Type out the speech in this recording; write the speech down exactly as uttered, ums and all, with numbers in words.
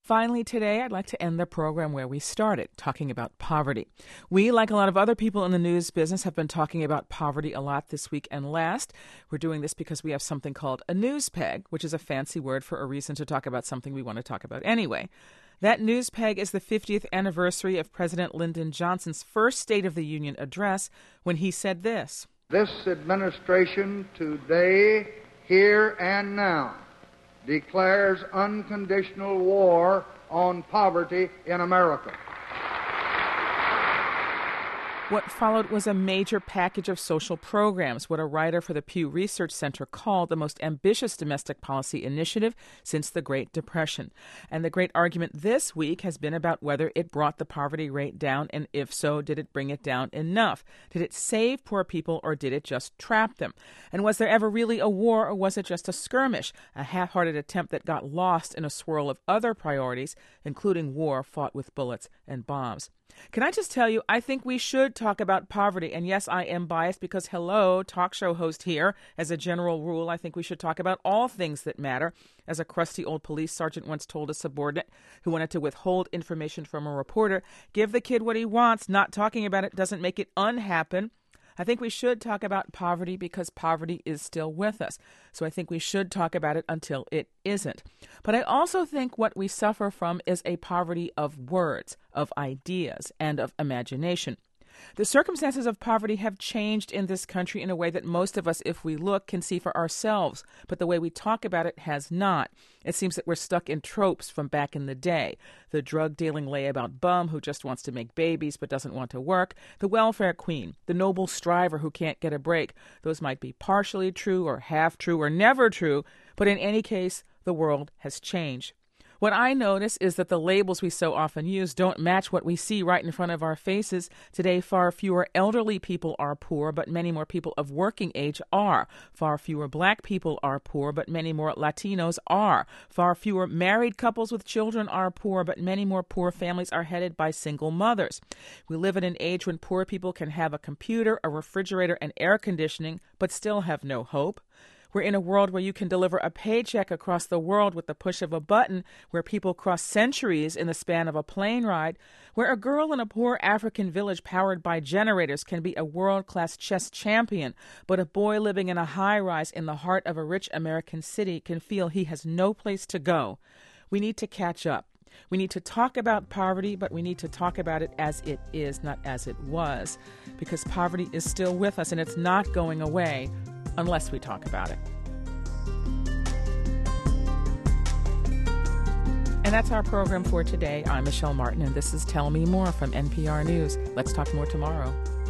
Finally, today, I'd like to end the program where we started, talking about poverty. We, like a lot of other people in the news business, have been talking about poverty a lot this week and last. We're doing this because we have something called a news peg, which is a fancy word for a reason to talk about something we want to talk about anyway. That news peg is the fiftieth anniversary of President Lyndon Johnson's first State of the Union address when he said this. This administration today, here and now, declares unconditional war on poverty in America. What followed was a major package of social programs, what a writer for the Pew Research Center called the most ambitious domestic policy initiative since the Great Depression. And the great argument this week has been about whether it brought the poverty rate down, and if so, did it bring it down enough? Did it save poor people, or did it just trap them? And was there ever really a war, or was it just a skirmish, a half-hearted attempt that got lost in a swirl of other priorities, including war fought with bullets and bombs? Can I just tell you, I think we should talk about poverty. And yes, I am biased because, hello, talk show host here. As a general rule, I think we should talk about all things that matter. As a crusty old police sergeant once told a subordinate who wanted to withhold information from a reporter, give the kid what he wants. Not talking about it doesn't make it unhappen. I think we should talk about poverty because poverty is still with us. So I think we should talk about it until it isn't. But I also think what we suffer from is a poverty of words, of ideas, and of imagination. The circumstances of poverty have changed in this country in a way that most of us, if we look, can see for ourselves, but the way we talk about it has not. It seems that we're stuck in tropes from back in the day. The drug-dealing layabout bum who just wants to make babies but doesn't want to work, the welfare queen, the noble striver who can't get a break. Those might be partially true or half true or never true, but in any case, the world has changed. What I notice is that the labels we so often use don't match what we see right in front of our faces. Today, far fewer elderly people are poor, but many more people of working age are. Far fewer black people are poor, but many more Latinos are. Far fewer married couples with children are poor, but many more poor families are headed by single mothers. We live in an age when poor people can have a computer, a refrigerator, and air conditioning, but still have no hope. We're in a world where you can deliver a paycheck across the world with the push of a button, where people cross centuries in the span of a plane ride, where a girl in a poor African village powered by generators can be a world-class chess champion, but a boy living in a high-rise in the heart of a rich American city can feel he has no place to go. We need to catch up. We need to talk about poverty, but we need to talk about it as it is, not as it was, because poverty is still with us and it's not going away unless we talk about it. And that's our program for today. I'm Michelle Martin, and this is Tell Me More from N P R News. Let's talk more tomorrow.